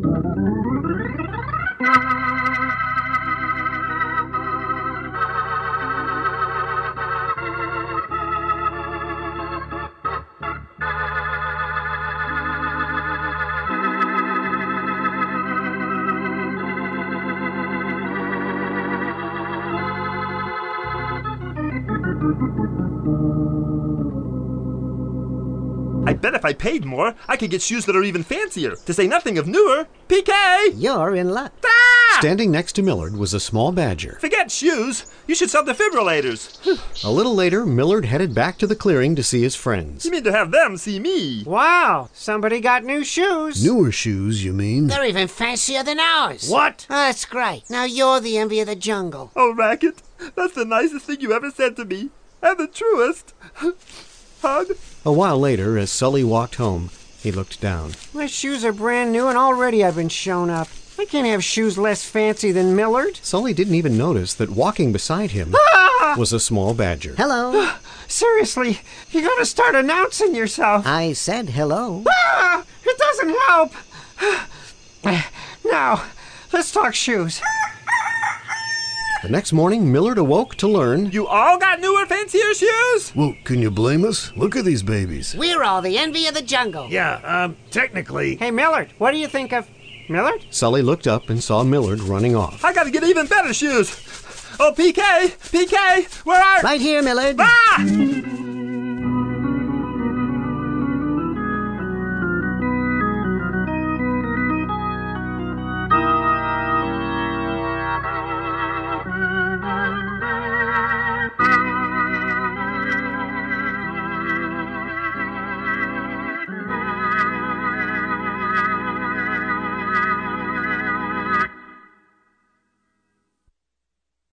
I bet if I paid more, I could get shoes that are even fancier, to say nothing of newer. PK! You're in luck. Ah! Standing next to Millard was a small badger. Forget shoes. You should sell defibrillators. A little later, Millard headed back to the clearing to see his friends. You mean to have them see me? Wow, somebody got new shoes. Newer shoes, you mean? They're even fancier than ours. What? Oh, that's great. Now you're the envy of the jungle. Oh, Racket, that's the nicest thing you ever said to me. And the truest. Hug? A while later, as Sully walked home, he looked down. My shoes are brand new and already I've been shown up. I can't have shoes less fancy than Millard. Sully didn't even notice that walking beside him was a small badger. Hello. Seriously, you gotta start announcing yourself. I said hello. It doesn't help. Now, let's talk shoes. The next morning, Millard awoke to learn... You all got newer, fancier shoes? Well, can you blame us? Look at these babies. We're all the envy of the jungle. Yeah, technically. Hey, Millard, what do you think of... Millard? Sully looked up and saw Millard running off. I gotta get even better shoes. Oh, PK! PK! Where are... Right here, Millard. Ah!